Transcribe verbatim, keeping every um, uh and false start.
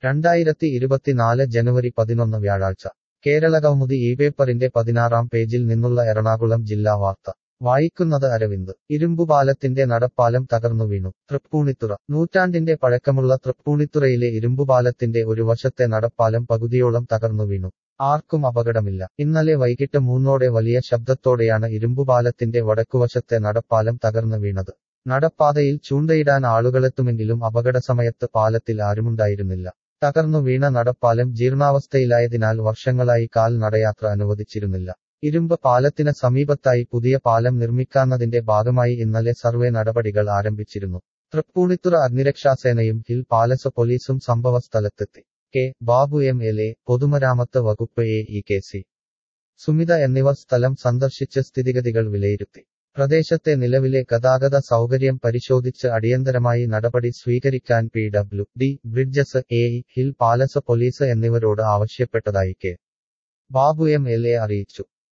രണ്ടായിരത്തി ഇരുപത്തിനാല് ജനുവരി പതിനൊന്ന് വ്യാഴാഴ്ച കേരളകൗമുദി ഈ പേപ്പറിന്റെ പതിനാറാം പേജിൽ നിന്നുള്ള എറണാകുളം ജില്ലാ വാർത്ത വായിക്കുന്നത് അരവിന്ദ്. ഇരുമ്പുപാലത്തിന്റെ നടപ്പാലം തകർന്നു വീണു. തൃപ്പൂണിത്തുറ. നൂറ്റാണ്ടിന്റെ പഴക്കമുള്ള തൃപ്പൂണിത്തുറയിലെ ഇരുമ്പുപാലത്തിന്റെ ഒരു വശത്തെ നടപ്പാലം പകുതിയോളം തകർന്നു വീണു. ആർക്കും അപകടമില്ല. ഇന്നലെ വൈകിട്ട് മൂന്നോടെ വലിയ ശബ്ദത്തോടെയാണ് ഇരുമ്പുപാലത്തിന്റെ വടക്കുവശത്തെ നടപ്പാലം തകർന്നു വീണത്. നടപ്പാതയിൽ ചൂണ്ടയിടാൻ ആളുകളെത്തുമെങ്കിലും അപകടസമയത്ത് പാലത്തിൽ ആരുമുണ്ടായിരുന്നില്ല. തകർന്നു വീണ നടപ്പാലം ജീർണാവസ്ഥയിലായതിനാൽ വർഷങ്ങളായി കാൽ നടയാത്ര അനുവദിച്ചിരുന്നില്ല. ഇരുമ്പ് പാലത്തിന് സമീപത്തായി പുതിയ പാലം നിർമ്മിക്കാന്നതിന്റെ ഭാഗമായി ഇന്നലെ സർവേ നടപടികൾ ആരംഭിച്ചിരുന്നു. തൃപ്പൂണിത്തുറ അഗ്നിരക്ഷാസേനയും ഹിൽ പാലസ് പോലീസും സംഭവസ്ഥലത്തെത്തി. K Babu M L A, പൊതുമരാമത്ത് വകുപ്പ് A E K C Sumitha എന്നിവർ സ്ഥലം സന്ദർശിച്ച് സ്ഥിതിഗതികൾ വിലയിരുത്തി. പ്രദേശത്തെ നിലവിലെ ഗതാഗത സൗകര്യം പരിശോധിച്ച് അടിയന്തരമായി നടപടി സ്വീകരിക്കാൻ P W D, bridges, A E, hill palace police എന്നിവരോട് ആവശ്യപ്പെട്ടതായി K Babu M L A അറിയിച്ചു.